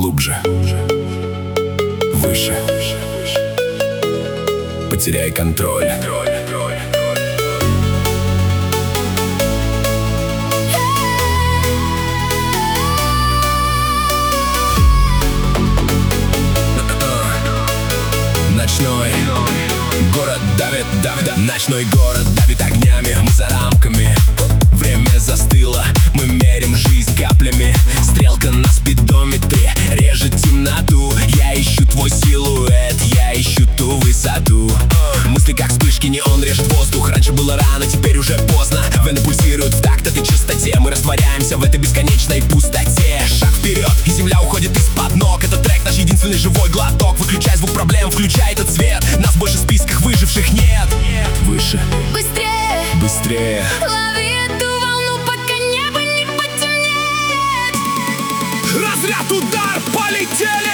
глубже, выше. Потеряй контроль. Ночной город давит, ночной город давит огнями. Мы за рамками, время застыло. Мы мерим жизнь каплями. Стрелка на спидометре режет темноту. Я ищу твой силуэт, я ищу ту высоту. Мысли как вспышки, неон режет воздух. Раньше было рано, теперь уже поздно. Вены пульсируют в такт этой частоте. Мы растворяемся в этой бесконечной пустоте. Шаг вперед, и земля уходит из-под ног. Этот трек наш единственный живой глоток. Выключай звук проблем, включай этот свет. Нас больше в списках выживших нет. Выше, быстрее, быстрее. лови эту волну, пока небо не потемнеет. Разряд, удар, полетели!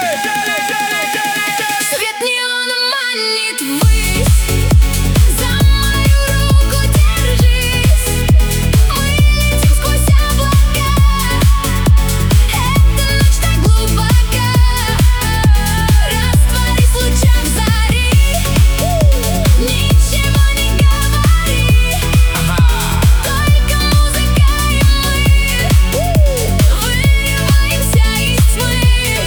Свет неона манит ввысь. За мою руку держись. Мы летим сквозь облака. Эта ночь так глубока. Растворись в лучах зари. Ничего не говори. Только музыка и мы. Вырываемся из тьмы.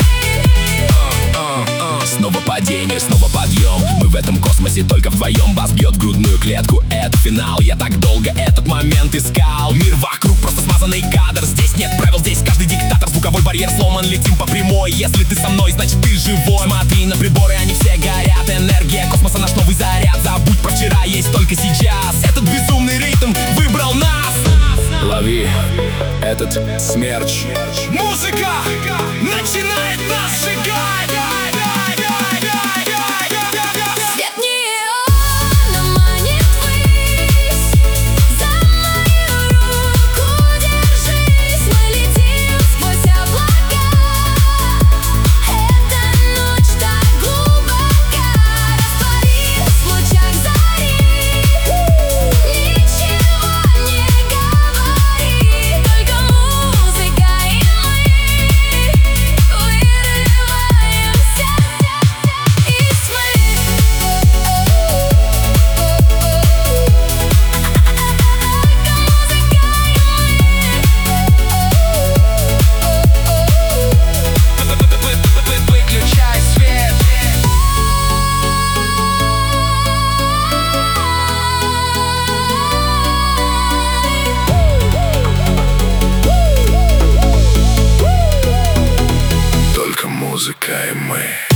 Снова падение, снова подъем. Мы в этом космосе только вдвоем. Бас бьет в грудную клетку, это финал. Я так долго этот момент искал. Мир вокруг просто смазанный кадр. Здесь нет правил, здесь каждый диктатор. Звуковой барьер сломан, летим по прямой. Если ты со мной, значит ты живой. Смотри на приборы, они все горят. Энергия космоса, наш новый заряд. Забудь про вчера, есть только сейчас. Этот безумный ритм выбрал нас. Лови этот смерч. Музыка начинает нас сжигать. Свет неона манит ввысь. За мою руку держись. Мы летим сквозь облака. Эта ночь так глубока. Растворись в лучах зари. Ничего не говори. Только музыка и мы. Вырываемся из тьмы. Выключай свет. Только музыка и мы.